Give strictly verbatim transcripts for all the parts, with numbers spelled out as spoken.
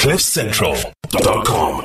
cliff central dot com.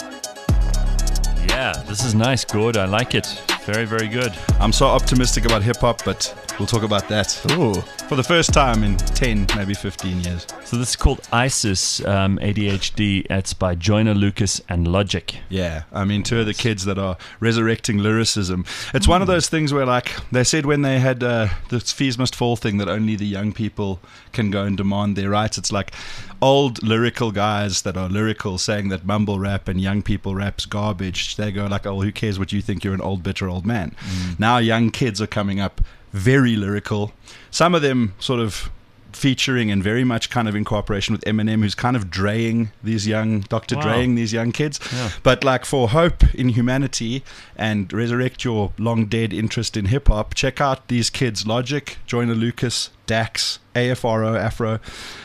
Yeah, this is nice, Gord. I like it. Very, very good. I'm so optimistic about hip-hop, but we'll talk about that. Ooh. For the first time in ten, maybe fifteen years. So this is called ISIS, um, A D H D. It's by Joyner Lucas and Logic. Yeah, I mean, two of the kids that are resurrecting lyricism. It's mm. one of those things where, like, they said when they had uh, this fees must fall thing that only the young people can go and demand their rights. It's like old lyrical guys that are lyrical saying that mumble rap and young people rap's garbage. They go like, oh, who cares what you think, you're an old, bitter old man. Mm. Now young kids are coming up very lyrical. Some of them sort of featuring and very much kind of in cooperation with Eminem, who's kind of draying these young, Doctor Wow. Draying these young kids. Yeah. But like for hope in humanity and resurrect your long dead interest in hip hop, check out these kids: Logic, Joyner Lucas, Dax, A F R O, Afro,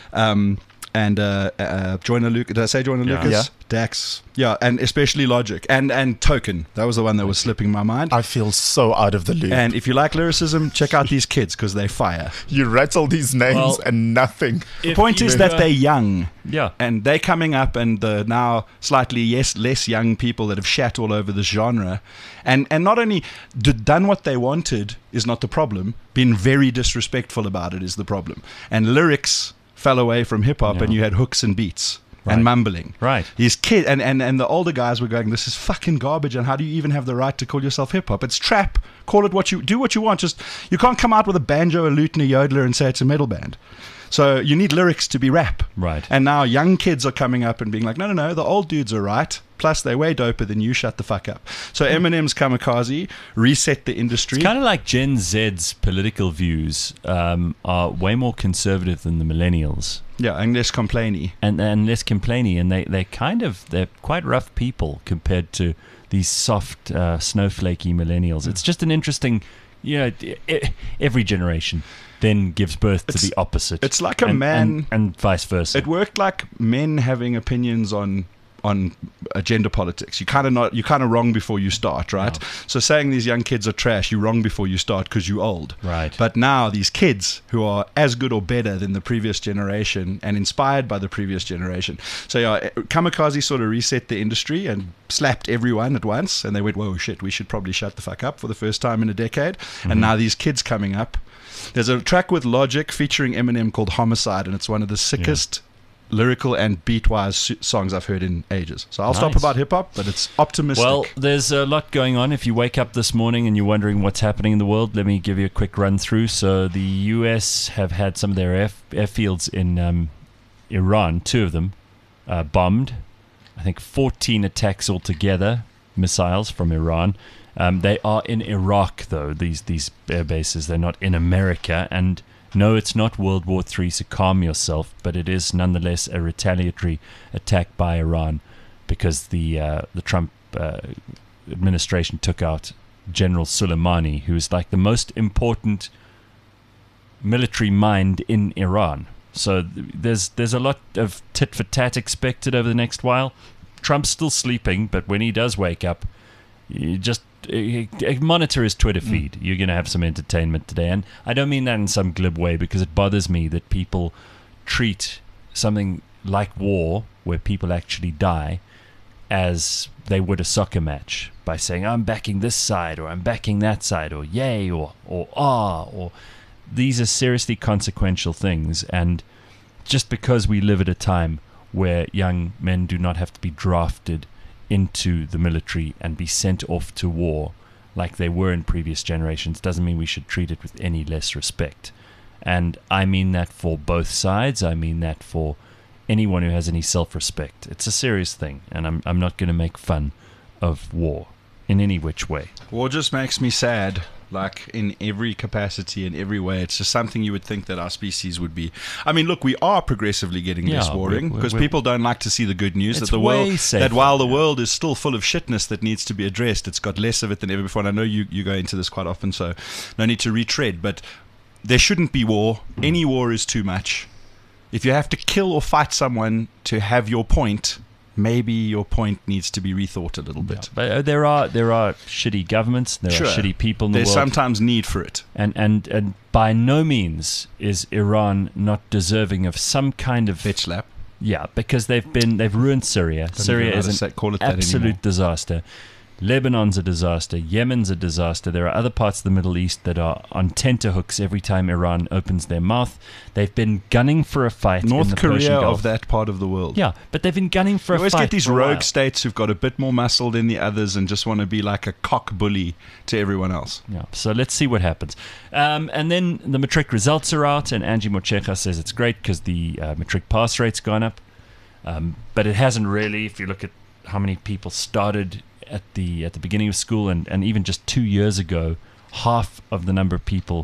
um, and uh, uh, Joyner Lucas. Did I say Joyner Yeah. Lucas? Yeah. Dax. Yeah, and especially Logic and and Token. That was the one that was slipping my mind. I feel so out of the loop. And if you like lyricism, check out these kids because they fire. you rattle these names Well, and nothing. The point is that they're young. Yeah. And they're coming up, and the now slightly yes, less young people that have shat all over this genre. And and not only d- done what they wanted is not the problem, been very disrespectful about it is the problem. And lyrics fell away from hip-hop, Yeah. and you had hooks and beats. Right. And mumbling. Right. These kids, and, and, and the older guys were going, this is fucking garbage, and how do you even have the right to call yourself hip-hop? It's trap. Call it what you, do what you want. Just, you can't come out with a banjo, a lute, and a yodeler and say it's a metal band. So you need lyrics to be rap. Right. And now young kids are coming up and being like, no, no, no, the old dudes are right. Plus, they're way doper than you. Shut the fuck up. So Eminem's Kamikaze reset the industry. It's kind of like Gen Z's political views um, are way more conservative than the millennials. Yeah, and less complainy. And, and less complainy, and they they kind of they're quite rough people compared to these soft uh, snowflakey millennials. It's just an interesting, you know, e- every generation then gives birth to It's- the opposite. it's like a and, man- and, and vice versa. It worked like men having opinions on on uh, gender politics. You kind of not you kind of wrong before you start, right? Yeah. So saying these young kids are trash, you're wrong before you start because you're old. Right. But now these kids who are as good or better than the previous generation and inspired by the previous generation. So yeah, Kamikaze sort of reset the industry and slapped everyone at once, and they went, whoa, shit, we should probably shut the fuck up for the first time in a decade. Mm-hmm. And now these kids coming up. There's a track with Logic featuring Eminem called Homicide, and it's one of the sickest lyrical and beat-wise su- songs I've heard in ages. So I'll stop Nice. about hip-hop, but it's optimistic. Well, there's a lot going on. If you wake up this morning and you're wondering what's happening in the world, let me give you a quick run through. So the U S have had some of their air, airfields in um, Iran, two of them, uh, bombed. I think fourteen attacks altogether, missiles from Iran. Um, they are in Iraq, though, these, these air bases. They're not in America. And no, it's not World War Three, so calm yourself, but it is nonetheless a retaliatory attack by Iran because the uh, the Trump uh, administration took out General Soleimani, who is like the most important military mind in Iran. So th- there's there's a lot of tit for tat expected over the next while. Trump's still sleeping, but when he does wake up, you just uh, monitor his Twitter feed. Mm. You're going to have some entertainment today. And I don't mean that in some glib way, because it bothers me that people treat something like war, where people actually die, as they would a soccer match by saying, I'm backing this side, or I'm backing that side, or yay, or, or ah, or... These are seriously consequential things. And just because we live at a time where young men do not have to be drafted into the military and be sent off to war like they were in previous generations doesn't mean we should treat it with any less respect. And I mean that for both sides. I mean that for anyone who has any self-respect. It's a serious thing, and I'm I'm not going to make fun of war in any which way. War just makes me sad, like in every capacity, in every way. It's just something you would think that our species would be. I mean, look, we are progressively getting Yeah, less warring we- we- because we- people don't like to see the good news It's that the way world, safer, that while the yeah. world is still full of shitness that needs to be addressed, it's got less of it than ever before. And I know you, you go into this quite often, so no need to retread, but there shouldn't be war. Any war is too much. If you have to kill or fight someone to have your point, maybe your point needs to be rethought a little bit. But uh, there are there are shitty governments, there Sure. are shitty people in the There's world. sometimes need for it. And, and and by no means is Iran not deserving of some kind of Bitch slap. Yeah, because they've been they've ruined Syria. Syria even is know an how to say- call it that absolute anymore. disaster. Lebanon's a disaster. Yemen's a disaster. There are other parts of the Middle East that are on tenterhooks every time Iran opens their mouth. They've been gunning for a fight. in North the Persian Korea Gulf. of that part of the world. Yeah, but they've been gunning for You a always fight. get these for a rogue while. states who've got a bit more muscle than the others and just want to be like a cock bully to everyone else. Yeah, so let's see what happens. Um, and then the matric results are out, and Angie Mochecha says it's great because the uh, matric pass rate's gone up. Um, but it hasn't really, if you look at how many people started at the at the beginning of school, and, and even just two years ago, half of the number of people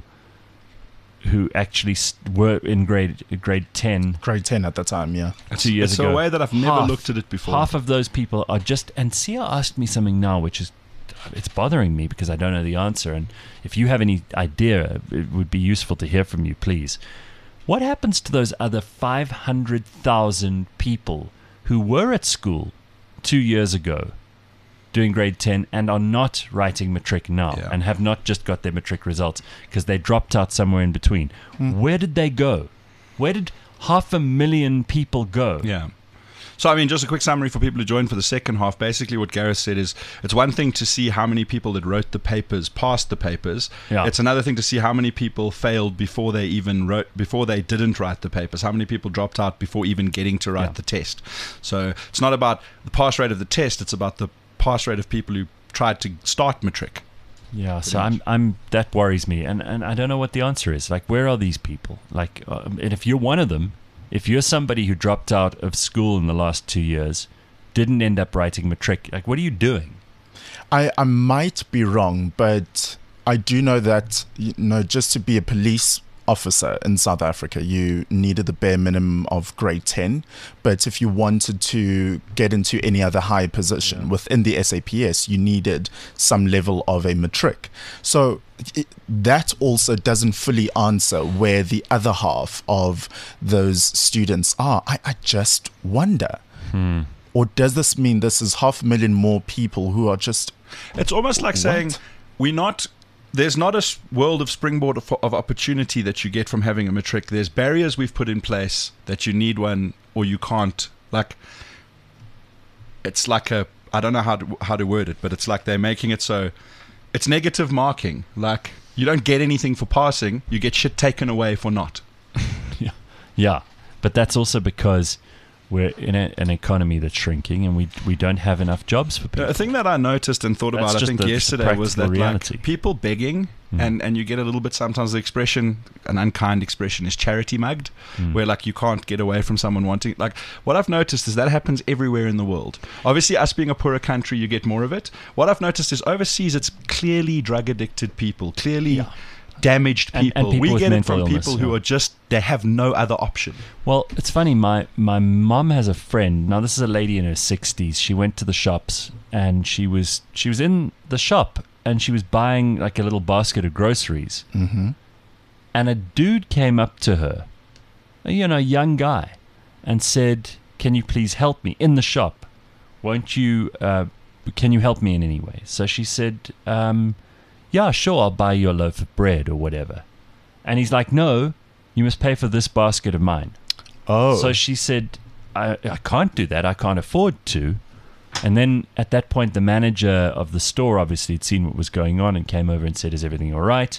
who actually st- were in grade grade ten Grade ten at the time, yeah. two years it's ago. a way that I've never half- looked at it before. Half of those people are just, and Sia asked me something now, which is, it's bothering me because I don't know the answer. And if you have any idea, it would be useful to hear from you, please. What happens to those other five hundred thousand people who were at school two years ago doing grade ten and are not writing matric now Yeah. and have not just got their matric results because they dropped out somewhere in between? Where did they go? Where did half a million people go? Yeah. So, I mean, just a quick summary for people who joined for the second half. Basically, what Gareth said is it's one thing to see how many people that wrote the papers passed the papers. Yeah. It's another thing to see how many people failed before they even wrote, before they didn't write the papers. How many people dropped out before even getting to write Yeah. the test. So, it's not about the pass rate of the test, it's about the pass rate of people who tried to start matric. Yeah, so I'm, I'm that worries me, and, and I don't know what the answer is. Like, where are these people? Like, um, and if you're one of them, if you're somebody who dropped out of school in the last two years, didn't end up writing matric, like, what are you doing? I, I might be wrong, but I do know that, you know, just to be a police officer in South Africa, you needed the bare minimum of grade ten. But if you wanted to get into any other high position Yeah. within the S A P S, you needed some level of a matric. So it, that also doesn't fully answer where the other half of those students are. I, I just wonder. Hmm. Or does this mean this is half a million more people who are just It's almost like What? saying we're not. There's not a s- world of springboard of, of opportunity that you get from having a matric. There's barriers we've put in place that you need one or you can't. Like, it's like a. I don't know how to, how to word it, but it's like they're making it so. It's negative marking. Like, you don't get anything for passing, you get shit taken away for not. Yeah, but that's also because we're in a, an economy that's shrinking, and we we don't have enough jobs for people. A thing that I noticed and thought That's about, I just think the- the yesterday, was that practical reality. like people begging, Mm. and, and you get a little bit sometimes the expression, an unkind expression, is charity mugged, Mm. where like you can't get away from someone wanting. Like what I've noticed is that happens everywhere in the world. Obviously, us being a poorer country, you get more of it. What I've noticed is overseas, it's clearly drug addicted people, clearly Yeah. damaged And- people. and people we with get it mental from illness, people who yeah. are just they have no other option. Well, it's funny. My my mom has a friend. Now, this is a lady in her sixties. She went to the shops, and she was she was in the shop, and she was buying like a little basket of groceries. mm-hmm. And a dude came up to her, a, you know, young guy, and said, "Can you please help me in the shop? Won't you? Uh, can you help me in any way?" So she said, um, "Yeah, sure. I'll buy you a loaf of bread or whatever." And he's like, "No, you must pay for this basket of mine." Oh, So she said, I, I can't do that. I can't afford to. And then at that point, the manager of the store obviously had seen what was going on and came over and said, "Is everything all right?"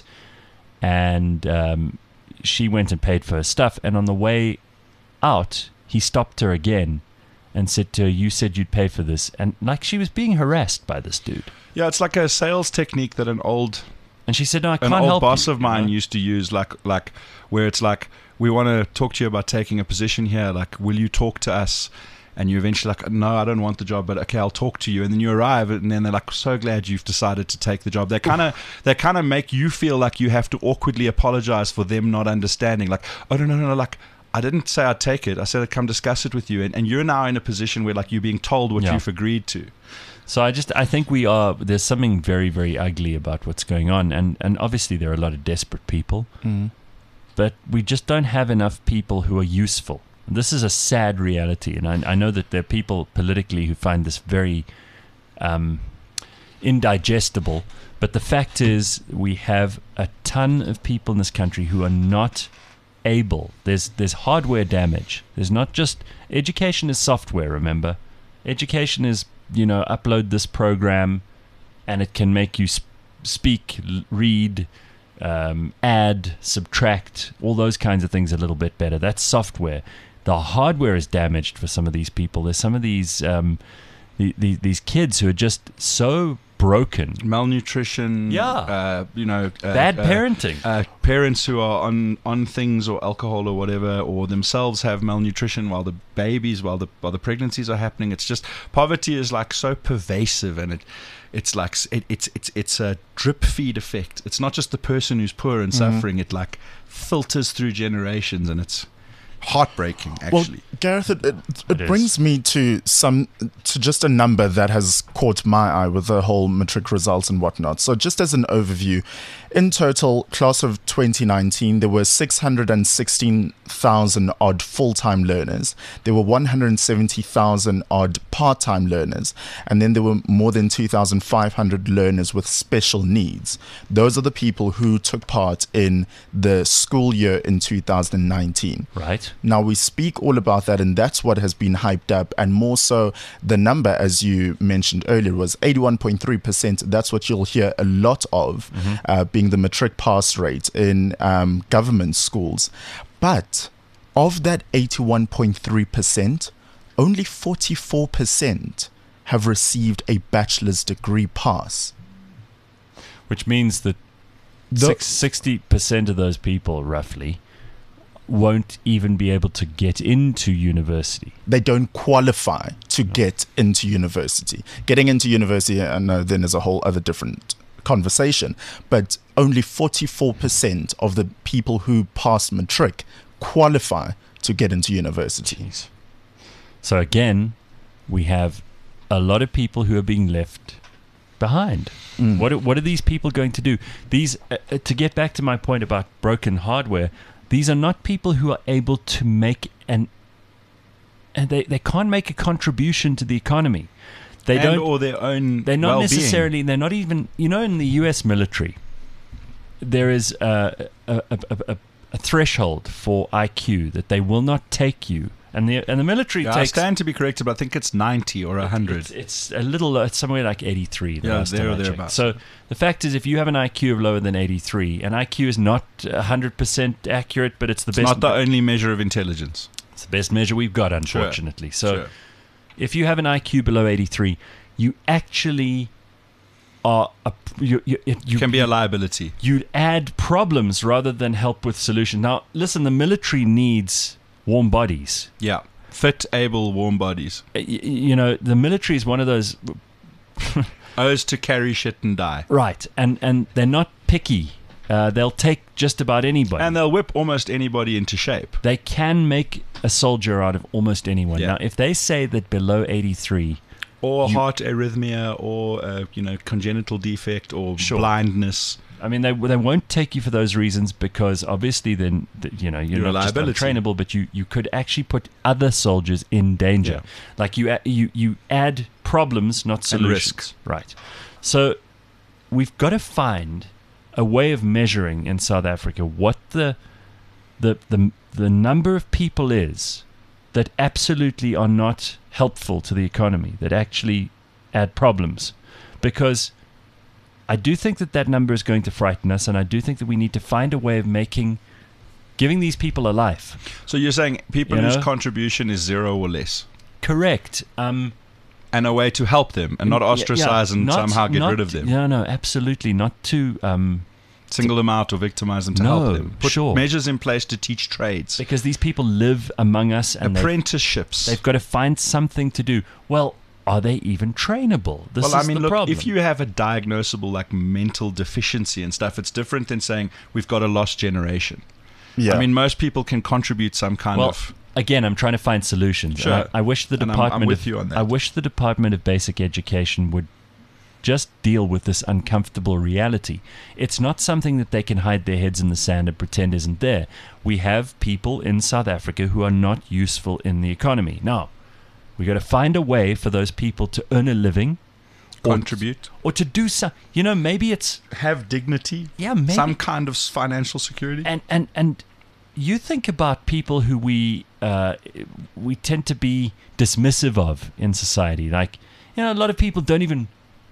And um, she went and paid for her stuff. And on the way out, he stopped her again and said to her, "You said you'd pay for this." And like she was being harassed by this dude. Yeah, it's like a sales technique that an old And she said, "No, I an can't old help boss you," of you mine know? used to use like like where it's like, we want to talk to you about taking a position here, like, will you talk to us? And you eventually like, no, I don't want the job, but okay, I'll talk to you. And then you arrive, and then they're like, so glad you've decided to take the job. They kind of they kind of make you feel like you have to awkwardly apologize for them not understanding. Like, oh no no no, like, I didn't say I'd take it. I said I'd come discuss it with you. And, and you're now in a position where like you're being told what Yeah. you've agreed to. So I just I think we are there's something very very ugly about what's going on, and and obviously there are a lot of desperate people, Mm. but we just don't have enough people who are useful. This is a sad reality, and I, I know that there are people politically who find this very um, indigestible. But the fact is, we have a ton of people in this country who are not able. There's there's hardware damage. There's not just education is software. Remember, education is you know upload this program, and it can make you sp- speak, l- read, um, add, subtract, all those kinds of things a little bit better. That's software. The hardware is damaged for some of these people. There's some of these um, the, the, these kids who are just so broken. Malnutrition, Yeah. uh, you know, uh, Bad uh, parenting. uh, parents who are on, on things or alcohol or whatever, or themselves have malnutrition while the babies, while the while the pregnancies are happening. It's just poverty is like so pervasive, and it it's like s- it, it's it's it's a drip feed effect. It's not just the person who's poor and suffering. It like filters through generations, and it's heartbreaking. Actually, Well, Gareth, it, it, it, It brings is. me to some to just a number that has caught my eye with the whole matric results and whatnot. So, just as an overview, in total, class of twenty nineteen, there were six hundred sixteen thousand odd full-time learners. There were one hundred seventy thousand odd part-time learners, and then there were more than two thousand five hundred learners with special needs. Those are the people who took part in the school year in two thousand nineteen. Right. Now, we speak all about that, and that's what has been hyped up. And more so, the number, as you mentioned earlier, was eighty-one point three percent. That's what you'll hear a lot of, uh, being the matric pass rate in um, government schools. But of that eighty-one point three percent, only forty-four percent have received a bachelor's degree pass. Which means that The- six, sixty percent of those people, roughly, won't even be able to get into university. They don't qualify to get into university. Getting into university, I know, then is a whole other different conversation. But only forty-four percent of the people who pass matric qualify to get into university. Jeez. So again, we have a lot of people who are being left behind. Mm. What are, what are these people going to do? These uh, uh, to get back to my point about broken hardware. These are not people who are able to make an and they, they can't make a contribution to the economy. They and don't or their own. they're not well-being. necessarily they're not even you know in the U S military there is a a, a, a, a threshold for I Q that they will not take you and the and the military Yeah, I takes stand to be corrected, but I think it's ninety or a hundred. it's, it's a little it's somewhere like eighty-three the Yeah, last there time or I checked. thereabouts. So the fact is, if you have an I Q of lower than eighty-three, and I Q is not one hundred percent accurate, but it's the It's best not the only measure of intelligence. it's the best measure we've got, unfortunately. So Sure. if you have an I Q below eighty-three, you actually are a, you, you, you, You can be a liability. you add problems rather than help with solutions. Now, listen, the military needs warm bodies. Yeah. Fit, able, warm bodies. Y- y- You know, the military is one of those Ours to carry shit and die. right, and and they're not picky. Uh, they'll take just about anybody. And they'll whip almost anybody into shape. They can make a soldier out of almost anyone. Yeah. Now, if they say that below eighty-three, Or You- heart arrhythmia, or uh, you know, congenital defect, or Sure. blindness. I mean, they they won't take you for those reasons because obviously then th- you know you're, You're a not just liability. untrainable, but you, you could actually put other soldiers in danger. Yeah. Like you a- you you add problems, not And solutions. risks. Right. So we've got to find a way of measuring in South Africa what the the the the number of people is that absolutely are not helpful to the economy, that actually add problems, because I do think that that number is going to frighten us, and I do think that we need to find a way of making, giving these people a life. So you're saying people You whose know? contribution is zero or less, Correct. Um, and a way to help them, and not yeah, ostracize yeah, and not- somehow get not- rid of them. No, no, absolutely not to, um, Single them out or victimize them to No, help them. Put sure. measures in place to teach trades, because these people live among us, and they've, apprenticeships. they've got to find something to do. Well, are they even trainable? This well, is I mean, the look, problem. if you have a diagnosable like mental deficiency and stuff, it's different than saying we've got a lost generation. Yeah. I mean, most people can contribute some kind well, of. again, I'm trying to find solutions. Sure. And I, I wish the And I'm- I'm department with of you on that. I wish the Department of Basic Education would just deal with this uncomfortable reality. It's not something that they can hide their heads in the sand and pretend isn't there. We have people in South Africa who are not useful in the economy. Now, we got to find a way for those people to earn a living, or- Contribute, or to do some. You know, maybe it's have dignity, yeah, maybe some kind of financial security. and and and you think about people who we uh, we tend to be dismissive of in society. Like, you know, a lot of people don't even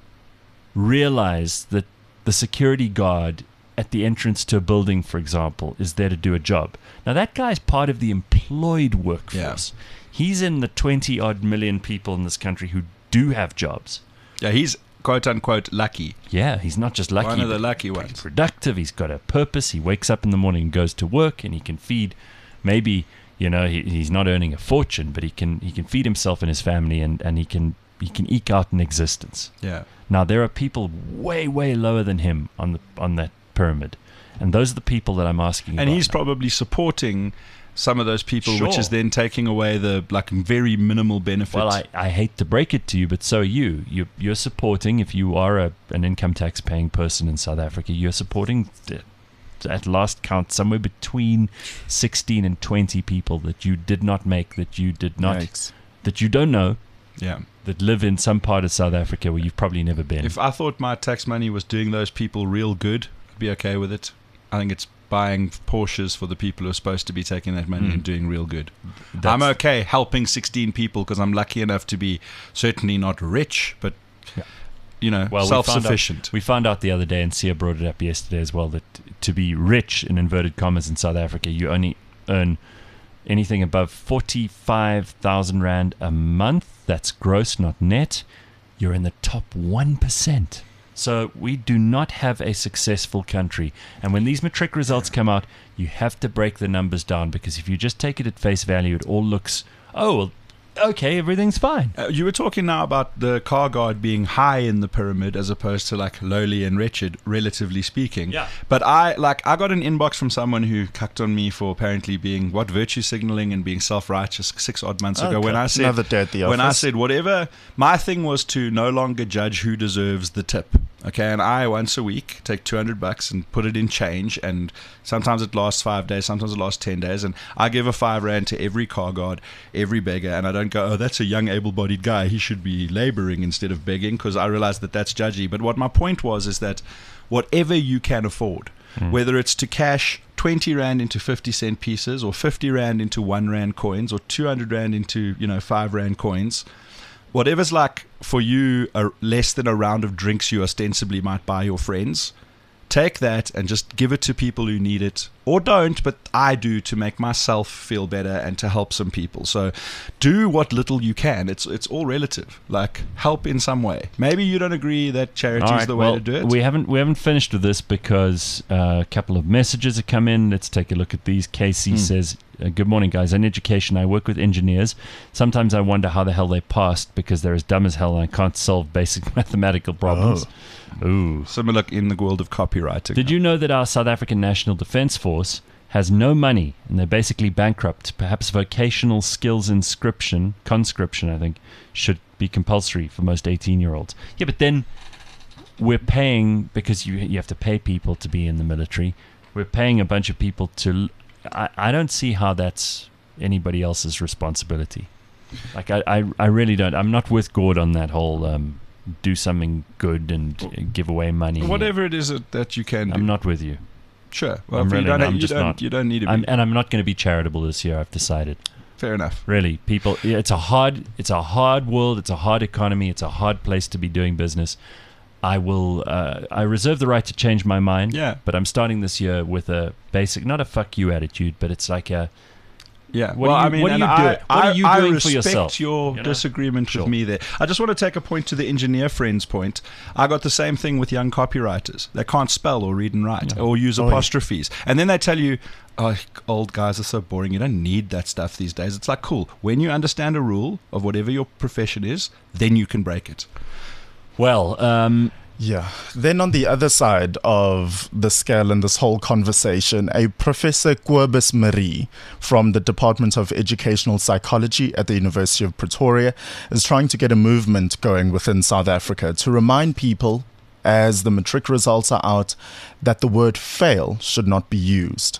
realize that the security guard at the entrance to a building, for example, is there to do a job. Now, that guy's part of the employed workforce. Yeah. He's in the twenty-odd million people in this country who do have jobs. Yeah, he's quote-unquote lucky. Yeah, he's not just lucky. One of the lucky ones. He's productive. He's got a purpose. He wakes up in the morning and goes to work, and he can feed, maybe, you know, he, he's not earning a fortune, but he can he can feed himself and his family, and, and he can he can eke out an existence. Yeah. Now, there are people way, way lower than him on the on that pyramid, and those are the people that I'm asking and about he's now. Probably supporting some of those people, Sure. which is then taking away the like very minimal benefit. Well, I, I hate to break it to you, but so are you. you you're supporting, if you are a, an income tax paying person in South Africa, you're supporting, at last count, somewhere between sixteen and twenty people that you did not make, that you did not, Yikes. that you don't know, yeah. that live in some part of South Africa where you've probably never been. If I thought my tax money was doing those people real good, I'd be okay with it. I think it's buying Porsches for the people who are supposed to be taking that money Mm. and doing real good. That's- I'm okay helping sixteen people because I'm lucky enough to be certainly not rich, but Yeah. you know, Well, we found out- self-sufficient. We found out the other day, and Sia brought it up yesterday as well, that to be rich, in inverted commas, in South Africa, you only earn anything above forty-five thousand rand a month. That's gross, not net. You're in the top one percent. So we do not have a successful country. And when these matric results come out, you have to break the numbers down, because if you just take it at face value, it all looks, oh, well, okay, everything's fine. Uh, you were talking now about the car guard being high in the pyramid as opposed to like lowly and wretched, relatively speaking. Yeah. But I like I got an inbox from someone who cucked on me for apparently being what virtue signaling and being self-righteous six odd months ago. Okay. When I said Another day at the when I office. said whatever, my thing was to no longer judge who deserves the tip. Okay, and I once a week take two hundred bucks and put it in change, and sometimes it lasts five days, sometimes it lasts ten days, and I give a five rand to every car guard, every beggar, and I don't go, oh, that's a young able-bodied guy, he should be laboring instead of begging, because I realize that that's judgy. But what my point was is that whatever you can afford, Mm. whether it's to cash twenty rand into fifty cent pieces, or fifty rand into one rand coins, or two hundred rand into, you know, five rand coins, whatever's like for you a, less than a round of drinks you ostensibly might buy your friends, take that and just give it to people who need it, or don't, but I do, to make myself feel better and to help some people. So do what little you can. It's it's all relative. Like, help in some way. Maybe you don't agree that charity All is right, the way well, to do it. We haven't we haven't finished with this, because uh, a couple of messages have come in. Let's take a look at these. Casey Hmm. says, uh, good morning, guys. In education, I work with engineers. Sometimes I wonder how the hell they passed, because they're as dumb as hell and I can't solve basic mathematical problems. Ooh. Similar in the world of copywriting. Did you know that our South African National Defence Force has no money, and they're basically bankrupt? Perhaps vocational skills inscription, conscription, I think, should be compulsory for most eighteen-year-olds. Yeah, but then we're paying, because you you have to pay people to be in the military, we're paying a bunch of people to... I, I don't see how that's anybody else's responsibility. Like, I, I, I really don't. I'm not with Gord on that whole... Um, do something good and uh, give away money. Whatever it is that- that you can do. I'm not with you. Sure. Well, I'm if you really don't, not. I'm you, just don't, not. you don't need to be. I'm, and I'm not going to be charitable this year. I've decided. Fair enough. Really, people. Yeah, it's a hard. It's a hard world. It's a hard economy. It's a hard place to be doing business. I will. Uh, I reserve the right to change my mind. Yeah. But I'm starting this year with a basic, not a fuck you attitude, but it's like a. Yeah, What well, are you- I mean, what are and you I, doing- what I, are you I doing for respect yourself, your you know? disagreement Sure. with me there. I just want to take a point to the engineer friend's point. I got the same thing with young copywriters. They can't spell or read and write or use Oh, yeah. apostrophes. And then they tell you, oh, old guys are so boring. You don't need that stuff these days. It's like, cool. When you understand a rule of whatever your profession is, then you can break it. Well, um, Yeah. Then on the other side of the scale in this whole conversation, a Professor Kobus Marie from the Department of Educational Psychology at the University of Pretoria is trying to get a movement going within South Africa to remind people, as the matric results are out, that the word fail should not be used.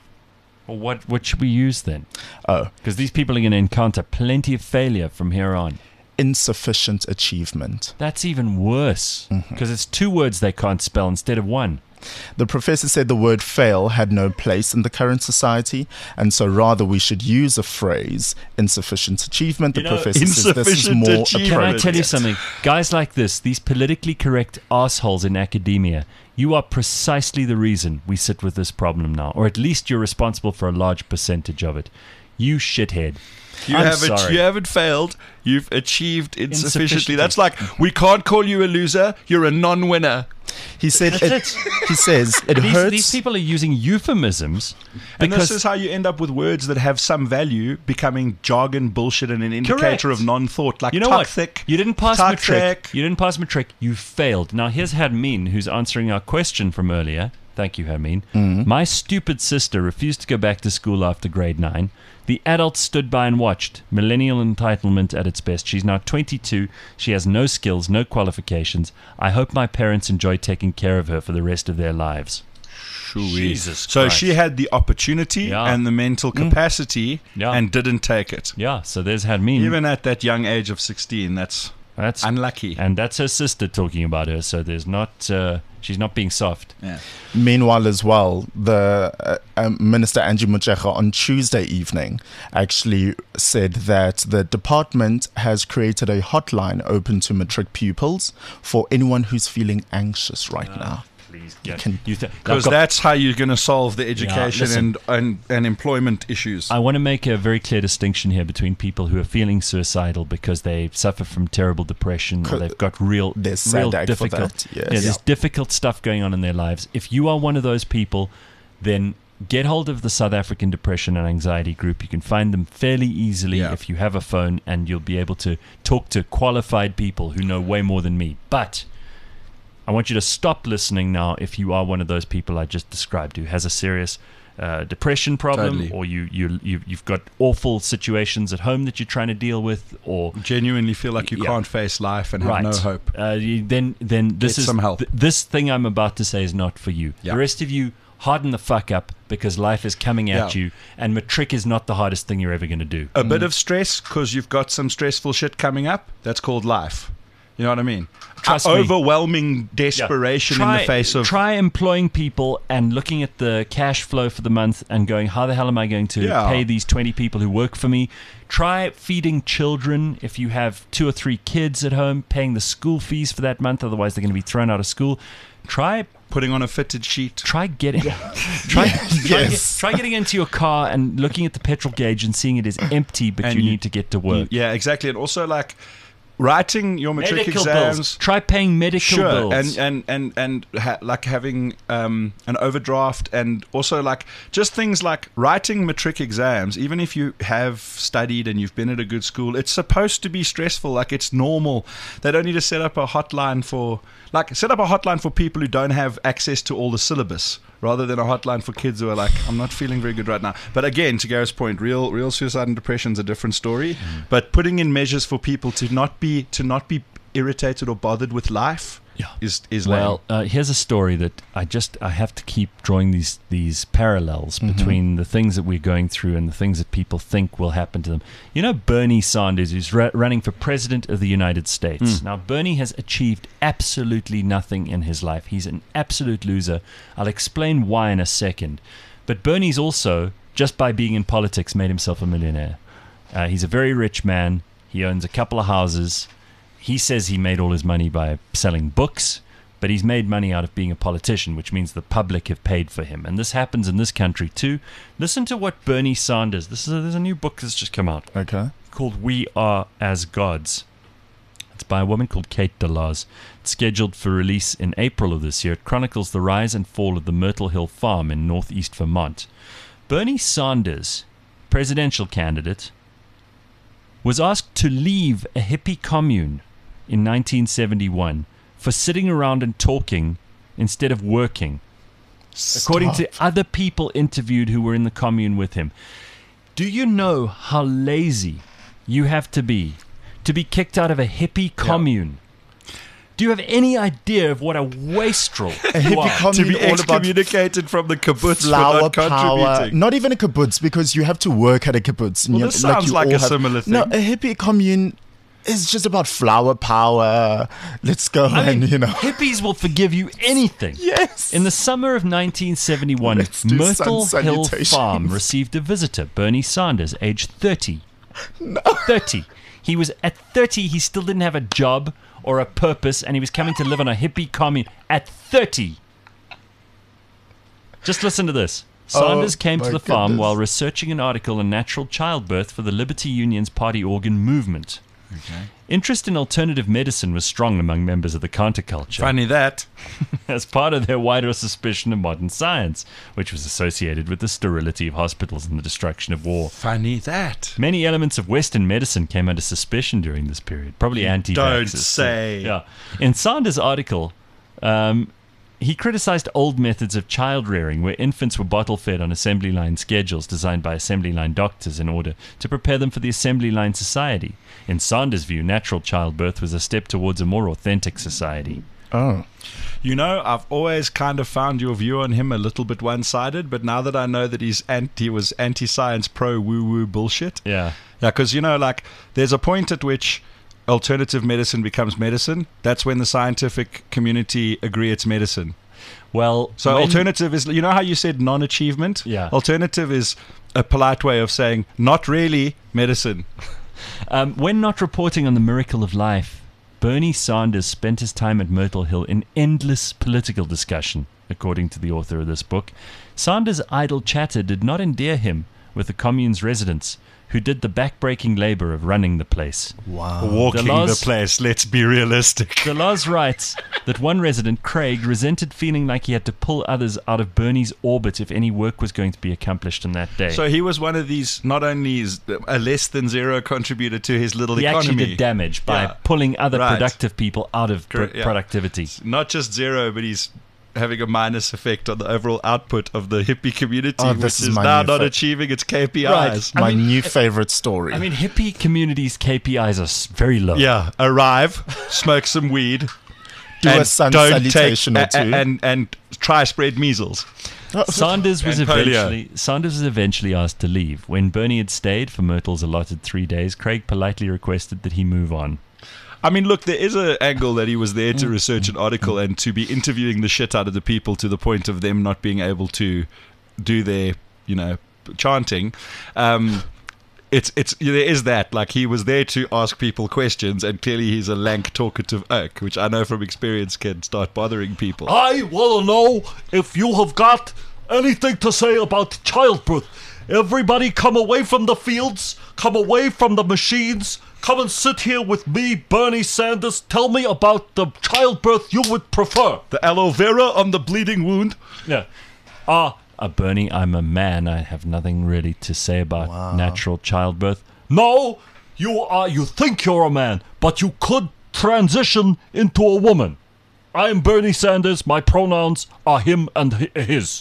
well, what what should we use then? Oh, Because these people are going to encounter plenty of failure from here on. insufficient achievement. That's even worse because it's two words they can't spell instead of one. The professor said the word fail had no place in the current society, and so rather we should use a phrase, insufficient achievement. The You know, professor says this is insufficient more achievement. Can I appropriate. tell you something? Guys like this, these politically correct assholes in academia, you are precisely the reason we sit with this problem now, or at least you're responsible for a large percentage of it. You shithead. You I'm haven't sorry. you haven't failed. You've achieved insufficiently. Insufficiently. That's like, we can't call you a loser. You're a non-winner. He said That's it, it. he says it These, hurts. these people are using euphemisms And because this is how you end up with words that have some value becoming jargon, bullshit, and an indicator Correct. of non-thought. Like you know what? toxic. You didn't pass toxic. matric. You didn't pass matric. You failed. Now here's Hadmin, who's answering our question from earlier. Thank you, Hadmin. My stupid sister refused to go back to school after grade nine. The adults stood by and watched. Millennial entitlement at its best. She's now twenty-two. She has no skills, no qualifications. I hope my parents enjoy taking care of her for the rest of their lives. Jesus So Christ. she had the opportunity Yeah. and the mental capacity Yeah. and didn't take it. Yeah, so there's Hadmin. Even at that young age of sixteen, that's That's unlucky. and that's her sister talking about her. So there's not. Uh, she's not being soft. Yeah. Meanwhile, as well, the uh, um, Minister Angie Motshekga on Tuesday evening actually said that the department has created a hotline open to matric pupils for anyone who's feeling anxious right now. Please, yeah. Can- You th- Because I've got- that's how you're going to solve the education listen. and, and, and employment issues. I want to make a very clear distinction here between people who are feeling suicidal because they suffer from terrible depression or Co- they've got real, There's real SADAG for difficult, that, yes. yeah, there's Yeah. difficult stuff going on in their lives. If you are one of those people, then get hold of the South African Depression and Anxiety Group. You can find them fairly easily Yeah. if you have a phone, and you'll be able to talk to qualified people who know way more than me. But I want you to stop listening now if you are one of those people I just described who has a serious uh, depression problem, Totally. or you, you, you, you've got awful situations at home that you're trying to deal with, or Genuinely feel like you Yeah. can't face life and right. have no hope. Uh, you, then, then this Get is some help. th- this thing I'm about to say is not for you. Yeah. The rest of you, harden the fuck up because life is coming at Yeah. you, and matric is not the hardest thing you're ever going to do. A bit of stress because you've got some stressful shit coming up. That's called life. You know what I mean? Trust Uh, me. Overwhelming desperation Try- in the face of. try employing people and looking at the cash flow for the month and going, how the hell am I going to Yeah. pay these twenty people who work for me? Try feeding children if you have two or three kids at home, paying the school fees for that month, otherwise they're going to be thrown out of school. Try Putting on a fitted sheet. try getting try, try, Yes. get- try getting into your car and looking at the petrol gauge and seeing it is empty, but And you you- need to get to work. Yeah, exactly. And also, like, writing your matric Medical exams. bills. Try paying medical Sure, bills. and and and and ha- like having um, an overdraft, and also like just things like writing matric exams. Even if you have studied and you've been at a good school, it's supposed to be stressful. Like, it's normal. They don't need to set up a hotline for like set up a hotline for people who don't have access to all the syllabus, rather than a hotline for kids who are like, I'm not feeling very good right now. But again, to Gareth's point, real real suicide and depression is a different story. Mm. But putting in measures for people to not be to not be irritated or bothered with life Yeah. is is lame. Well, uh, here's a story that I just I have to keep drawing these these parallels between the things that we're going through and the things that people think will happen to them. You know, Bernie Sanders is ra- running for president of the United States. Now, Bernie has achieved absolutely nothing in his life. He's an absolute loser. I'll explain why in a second. But Bernie's also, just by being in politics, made himself a millionaire. Uh, he's a very rich man. He owns a couple of houses. He says he made all his money by selling books, but he's made money out of being a politician, which means the public have paid for him. And this happens in this country too. Listen to what Bernie Sanders, this is a, there's a new book that's just come out Okay. called We Are As Gods. It's by a woman called Kate Delars. It's scheduled for release in April of this year. It chronicles the rise and fall of the Myrtle Hill Farm in northeast Vermont. Bernie Sanders, presidential candidate, was asked to leave a hippie commune in nineteen seventy-one for sitting around and talking instead of working, according to other people interviewed who were in the commune with him. Do you know how lazy you have to be to be kicked out of a hippie commune? Do you have any idea of what a wastrel A you hippie are? to commune be all about excommunicated from the kibbutz for flower not power. contributing. Not even a kibbutz, because you have to work at a kibbutz. and Well, you- this sounds you like all a have- similar No, thing. a hippie commune it's just about flower power. Let's go I and, mean, you know. hippies will forgive you anything. Yes. In the summer of nineteen seventy-one, Let's do Myrtle sun Hill salutations. Farm received a visitor, Bernie Sanders, aged thirty. No. thirty. He was at thirty, he still didn't have a job or a purpose, and he was coming to live on a hippie commune at thirty. Just listen to this. Sanders Oh, came to my the farm goodness. while researching an article on natural childbirth for the Liberty Union's party organ movement. Okay. Interest in alternative medicine was strong among members of the counterculture, Funny that. as part of their wider suspicion of modern science, which was associated with the sterility of hospitals and the destruction of war. Funny that. Many elements of Western medicine came under suspicion during this period, probably anti-vaxxers. Don't too. say. Yeah. In Sanders' article, um, he criticized old methods of child rearing where infants were bottle fed on assembly line schedules designed by assembly line doctors in order to prepare them for the assembly line society. In Sanders' view, natural childbirth was a step towards a more authentic society. Oh. You know, I've always kind of found your view on him a little bit one-sided, but now that I know that he's anti, he was anti-science, pro-woo-woo bullshit. Yeah. Yeah, because, you know, like, there's a point at which alternative medicine becomes medicine. That's when the scientific community agree it's medicine. Well, So when- alternative is, you know how you said non-achievement? Yeah. Alternative is a polite way of saying not really medicine. Um, when not reporting on the miracle of life, Bernie Sanders spent his time at Myrtle Hill in endless political discussion, according to the author of this book. Sanders' idle chatter did not endear him with the commune's residents, who did the backbreaking labor of running the place. Wow. Walking The the, laws- place, let's be realistic. Delaz writes that one resident, Craig, resented feeling like he had to pull others out of Bernie's orbit if any work was going to be accomplished in that day. So he was one of these, not only is a less than zero contributor to his little he economy. actually did damage by Yeah. pulling other Right. productive people out of pr- Correct, yeah. productivity. Not just zero, but he's having a minus effect on the overall output of the hippie community, Oh, which this is, is my now new not fa- achieving its K P Is. Right. I My mean, new favorite story. I mean, hippie communities' K P Is are s- very low. Yeah, arrive, smoke some weed, Do a and sun don't salutation take, or two. a- a- and and try spread measles. Sanders was And polio. eventually Sanders was eventually asked to leave. When Bernie had stayed for Myrtle's allotted three days, Craig politely requested that he move on. I mean, look, there is an angle that he was there to research an article and to be interviewing the shit out of the people to the point of them not being able to do their, you know, chanting. Um, it's it's there is that. Like, he was there to ask people questions, and clearly he's a lank, talkative oak, which I know from experience can start bothering people. I want to know if you have got anything to say about childbirth. Everybody come away from the fields, come away from the machines, come and sit here with me, Bernie Sanders. Tell me about the childbirth you would prefer. The aloe vera on the bleeding wound. Yeah. Ah, uh, Bernie, I'm a man. I have nothing really to say about natural childbirth. No, you are, you think you're a man, but you could transition into a woman. I am Bernie Sanders. My pronouns are him and hi- his.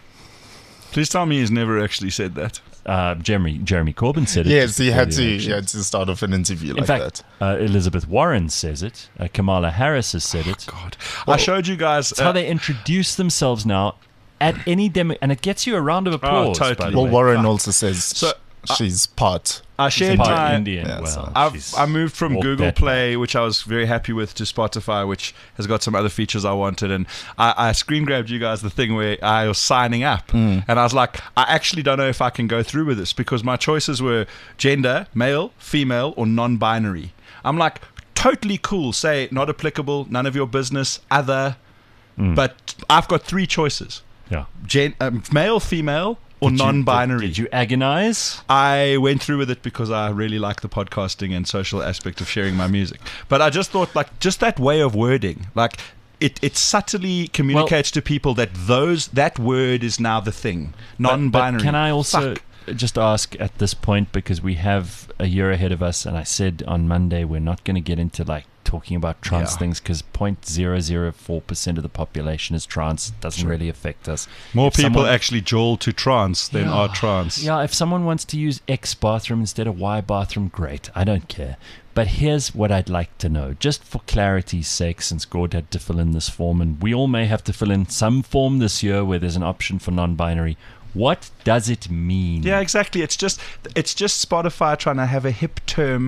Please tell me he's never actually said that. Uh, Jeremy Jeremy Corbyn said it. yes, just he before had the to. election. He had to start off an interview In like fact, that. uh, Elizabeth Warren says it. Uh, Kamala Harris has said it. God, I showed you guys. It's how uh, they introduce themselves now at any demo, and it gets you a round of applause. totally. By the Well, way. Warren also says So, she's part. I She's shared part my. Indian. Yeah, well, so- I've, she's I moved from walked Google that Play, which I was very happy with, to Spotify, which has got some other features I wanted. And I, I screen grabbed you guys the thing where I was signing up. And I was like, I actually don't know if I can go through with this because my choices were gender, male, female, or non binary. I'm like, totally cool. Say, not applicable, none of your business, other. But I've got three choices Yeah. Gen- um, male, female, or Did you- non binary. Did, did you agonize? I went through with it because I really like the podcasting and social aspect of sharing my music. But I just thought, like, just that way of wording, like, it, it subtly communicates to people that those that word is now the thing, But- non-binary. But can I also Fuck. just ask at this point, because we have a year ahead of us, and I said on Monday we're not going to get into like talking about trans Yeah. things because zero point zero zero four percent of the population is trans. It doesn't really affect us. More If people someone- actually jawl to trance than Yeah. are trans. Yeah, if someone wants to use X bathroom instead of Y bathroom, great. I don't care. But here's what I'd like to know, just for clarity's sake, since Gord had to fill in this form, and we all may have to fill in some form this year where there's an option for non-binary. What does it mean? Yeah, exactly. It's just it's just Spotify trying to have a hip term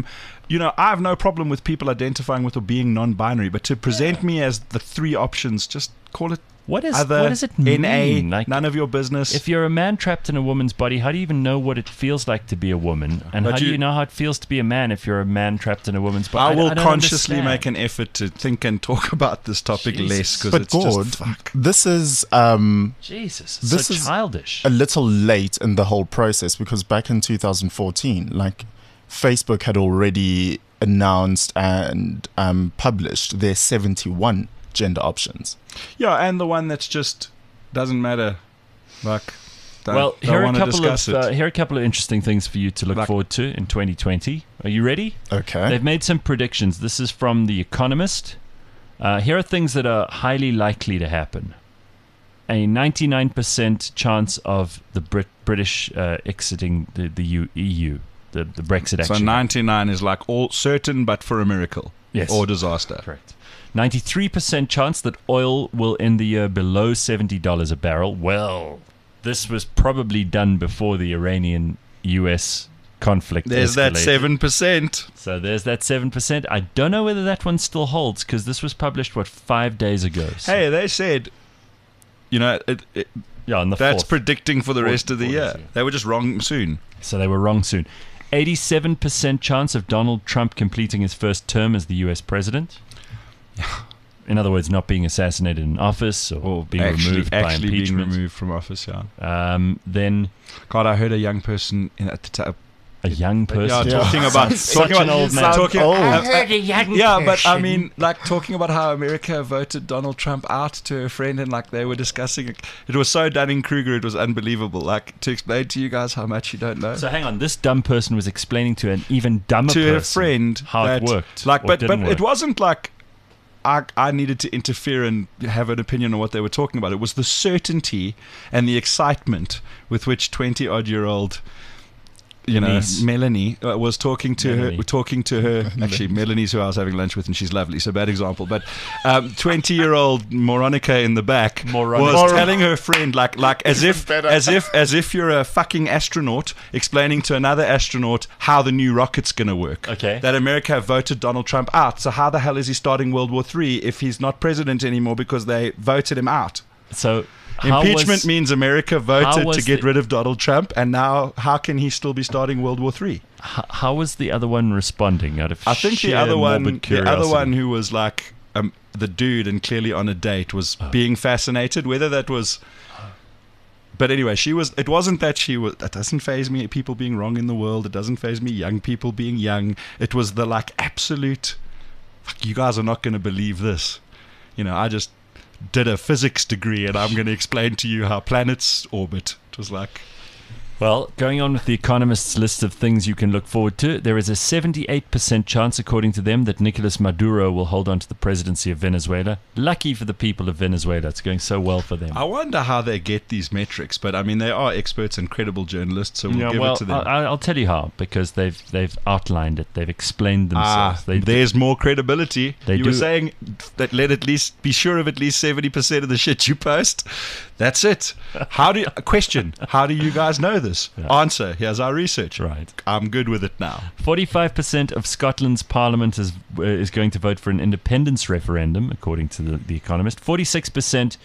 you know, I have no problem with people identifying with or being non-binary, but to present me as the three options, just call it What is other, what does it mean? N A, Like, none of your business. if you're a man trapped in a woman's body, how do you even know what it feels like to be a woman? And But how do you- you know how it feels to be a man if you're a man trapped in a woman's body? I will I don't consciously understand. make an effort to think and talk about this topic Jesus. less because But it's Gord, just fuck. this is um, Jesus, it's This so is childish. a little late in the whole process because back in two thousand fourteen, like Facebook had already announced and um, published their seventy-one gender options. Yeah, and the one that's just doesn't matter. Like, don't, Well, don't here are a want to couple discuss of it. uh, here are a couple of interesting things for you to look Like- forward to in twenty twenty. Are you ready? Okay. They've made some predictions. This is from The Economist. Uh, here are things that are highly likely to happen. A ninety-nine percent chance of the Brit- British uh, exiting the, the U- E U, the, the Brexit So action. ninety-nine is like all certain, but for a miracle Yes. or disaster. Correct. ninety-three percent chance that oil will end the year below seventy dollars a barrel. Well, this was probably done before the Iranian-U S conflict There's that escalated. seven percent. So there's that seven percent. I don't know whether that one still holds because this was published, what, five days ago. So, Hey, they said, you know, it, it, yeah, on the that's fourth. predicting for the Fourth- rest of the fourth, year. yeah. They were just wrong soon. So they were wrong soon. eighty-seven percent chance of Donald Trump completing his first term as the U S president. In other words, not being assassinated in office or, Or being actually, removed by actually being impeachment. removed from office, yeah. Um, then God, I heard a young person in, at the time. a young person. Yeah, talking about Such talking an about, old man. Talking, old. uh, uh, a young yeah, but I mean, like talking about how America voted Donald Trump out to a friend, and like they were discussing it. It was so Dunning-Kruger, it was unbelievable. Like to explain to you guys how much you don't know. So hang on, this dumb person was explaining to an even dumber to person a friend how that, it worked. Like, or but but didn't it work. wasn't like I I needed to interfere and have an opinion on what they were talking about. It was the certainty and the excitement with which twenty odd year old. You know, Denise. Melanie uh, was talking to Melanie. her. Talking to her. Actually, Melanie's who I was having lunch with, and she's lovely. So bad example, but twenty-year-old Moronica in the back Moronica. was Mor- telling her friend, like, like as if, better. as if, as if you're a fucking astronaut explaining to another astronaut how the new rocket's going to work. Okay. That America have voted Donald Trump out. So how the hell is he starting World War Three if he's not president anymore because they voted him out? So how Impeachment was, means America how voted was to get the- rid of Donald Trump, and now how can he still be starting World War Three? h- how was the other one responding? Out of I think the sheer other one, morbid the other curiosity? one who was like um, the dude and clearly on a date was Oh. being fascinated. Whether that was, but anyway, she was. It wasn't that she was. That doesn't faze me. People being wrong in the world. It doesn't faze me. Young people being young. It was the like absolute. Fuck, you guys are not going to believe this. You know, I just did a physics degree and I'm going to explain to you how planets orbit. It was like. Well, going on with the Economist's list of things you can look forward to, there is a seventy-eight percent chance, according to them, that Nicolas Maduro will hold on to the presidency of Venezuela. Lucky for the people of Venezuela. It's going so well for them. I wonder how they get these metrics, but I mean, they are experts and credible journalists, so we'll Yeah, give well, it to them. I, I'll tell you how, because they've they've outlined it. They've explained Ah, themselves. they, there's more credibility. They you were do. saying that let at least be sure of at least seventy percent of the shit you post. That's it. How do you, question? How do you guys know this? Yeah. Answer. Here's our research. Right. I'm good with it now. forty-five percent of Scotland's parliament is uh, is going to vote for an independence referendum, according to the, the Economist. forty-six percent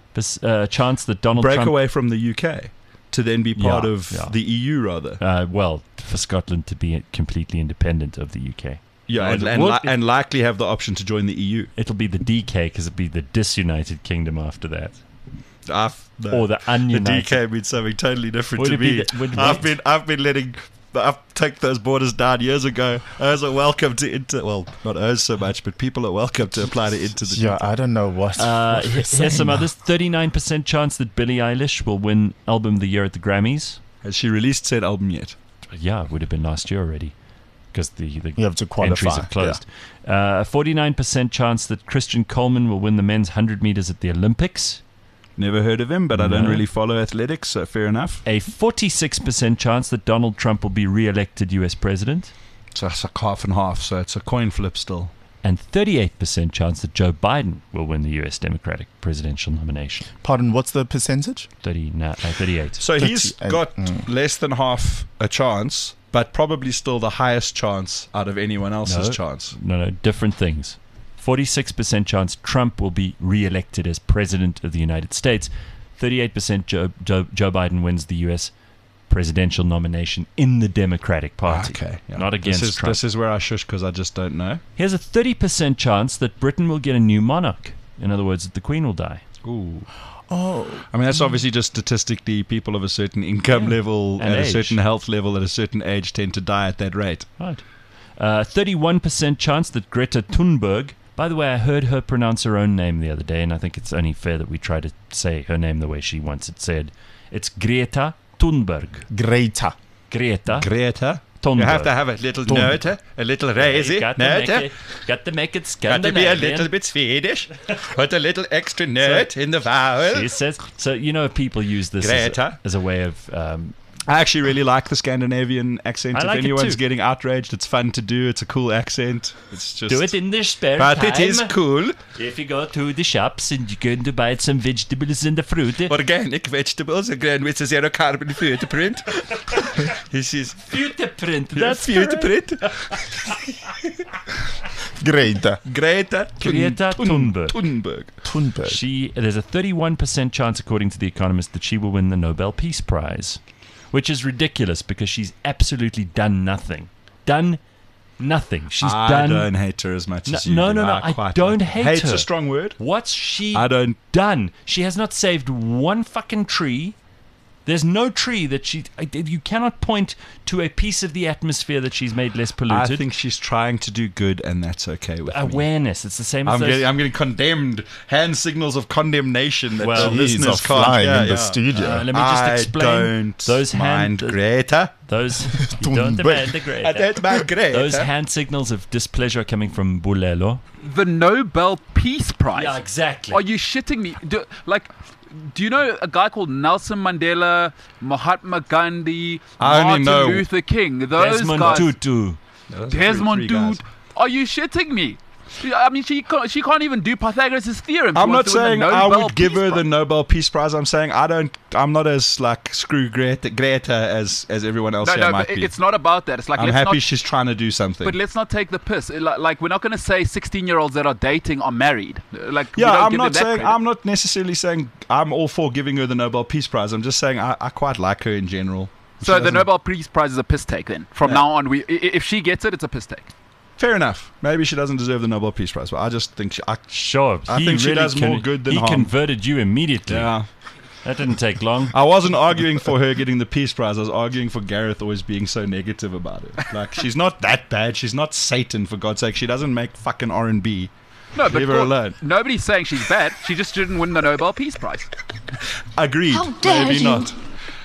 uh, chance that Donald Break Trump... away from the U K to then be part Yeah, of yeah. the E U, rather. Uh, well, for Scotland to be completely independent of the U K. Yeah, and, Well, and, well, li- it- and likely have the option to join the E U. It'll be the D K because it'll be the disunited kingdom after that. I've, no. Or the The ununited. D K means something totally different Would to it be me. the- would- I've wait. been I've been letting I've taken those borders down years ago. As a welcome to inter well, not us so much, but people are welcome to apply to into the Yeah, I don't know what. Uh, what he- we're here's saying some now. others. thirty-nine percent chance that Billie Eilish will win Album of the Year at the Grammys. Has she released said album yet? Yeah, it would have been last year already because the, the You have to qualify. entries have closed. Uh, a forty-nine percent chance that Christian Coleman will win the men's one hundred meters at the Olympics. Never heard of him, but I don't No. really follow athletics, so fair enough. A forty-six percent chance that Donald Trump will be re-elected U S president. So it's like half and half, so it's a coin flip still. And thirty-eight percent chance that Joe Biden will win the U S Democratic presidential nomination. Pardon, what's the percentage? thirty, no, uh, thirty-eight. So he's thirty-eight, got mm. less than half a chance, but probably still the highest chance out of anyone else's No. chance. No, no, different things. forty-six percent chance Trump will be re-elected as president of the United States. thirty-eight percent Joe, Joe, Joe Biden wins the U S presidential nomination in the Democratic Party. Okay, yeah. Not against this is, Trump. This is where I shush because I just don't know. Here's a thirty percent chance that Britain will get a new monarch. In other words, that the Queen will die. Ooh. Oh, I mean, that's obviously just statistically people of a certain income Yeah. level, And at age. a certain health level, at a certain age tend to die at that rate. Right. Uh, thirty-one percent chance that Greta Thunberg... By the way, I heard her pronounce her own name the other day, and I think it's only fair that we try to say her name the way she wants it said. It's Greta Thunberg. Greta. Greta Greta? Thunberg. You have to have a little Thunberg. note, a little raisy Got to, make note. it, got to make it Got to be a Scandinavian. little bit Swedish. Put a little extra note in the vowel. She says, so, you know, people use this as Greta. a, as a way of... Um, I actually really like the Scandinavian accent. I if like it anyone's too. getting outraged, it's fun to do. It's a cool accent. It's just do it in their spare But time. it is cool. If you go to the shops and you're going to buy some vegetables and the fruit... Organic vegetables are grown with a zero carbon footprint. This is Footprint, that's footprint. Greta. Greta Greta Thunberg. Thunberg. Thunberg. She there's a thirty-one percent chance, according to The Economist, that she will win the Nobel Peace Prize, which is ridiculous because she's absolutely done nothing. Done nothing. She's I done. don't hate her as much No, as you no, do. no, no, I quite don't like- hate Hate's her. a strong word. What's she I don't. done? She has not saved one fucking tree. There's no tree that she. I- You cannot point to a piece of the atmosphere that she's made less I polluted. think she's trying to do good, and that's okay with me. Awareness. It's the same as I'm those. getting, I'm getting condemned. Hand signals of condemnation that Well, the Jeez, listeners are can't. flying yeah, in the yeah. studio. Uh, let me just I explain. don't those hand. mind Greta. Those. You don't Thunberg. demand the great. I don't mind Greta. Those hand signals of displeasure are coming from Bulelo. The Nobel Peace Prize. Yeah, exactly. Are you shitting me? Do, like, do you know a guy called Nelson Mandela, Mahatma Gandhi, I only Martin know Luther King? Those Desmond guys. Tutu. Desmond Three guys. Dude. Are you shitting me? I mean, she can't, she can't even do Pythagoras' theorem. She I'm not wants to win saying the I Nobel would give Peace her the Prize. Nobel Peace Prize. I'm saying I don't. I'm not as like screw Greta, Greta as as everyone else No, here no, might but be. it's not about that. It's like I'm let's happy not, she's trying to do something. but let's not take the piss. Like, like we're not going to say sixteen-year-olds that are dating are married. Like, we yeah, don't I'm give them not that saying. credit. I'm not necessarily saying I'm all for giving her the Nobel Peace Prize. I'm just saying I, I quite like her in general. So She the doesn't- Nobel Peace Prize is a piss take then. From Yeah. now on, we i- if she gets it, it's a piss take. Fair enough. Maybe she doesn't deserve the Nobel Peace Prize, but I just think she. I, Sure. I he think she really does more good than He harm. converted you immediately. yeah. That didn't take long. I wasn't arguing for her getting the Peace Prize. I was arguing for Gareth always being so negative about it. Like, she's not that bad. She's not Satan, for God's sake. She doesn't make fucking R and B. No, but Leave her Gor- alone. nobody's saying she's bad. She just didn't win the Nobel Peace Prize. Agreed. How dare Maybe you. not.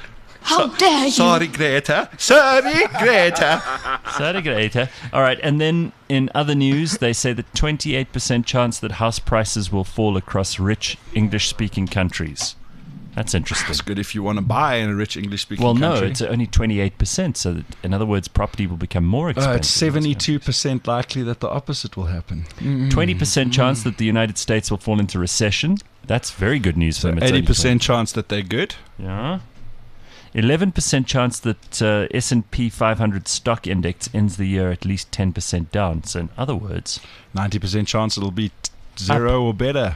How dare you? Sorry, Greta. Sorry, Greta. Sorry, Greta. All right, and then in other news, they say that twenty-eight percent chance that house prices will fall across rich English-speaking countries. That's interesting. It's good if you want to buy in a rich English-speaking Well, no, country. it's only twenty-eight percent. So, that, in other words, property will become more expensive. Uh, it's seventy-two percent likely that the opposite will happen. twenty percent chance that the United States will fall into recession. That's very good news for So them. It's only eighty percent chance that they're good. twenty. Yeah. eleven percent chance that uh, S and P five hundred stock index ends the year at least ten percent down. So, in other words, ninety percent chance it'll be t- zero or better.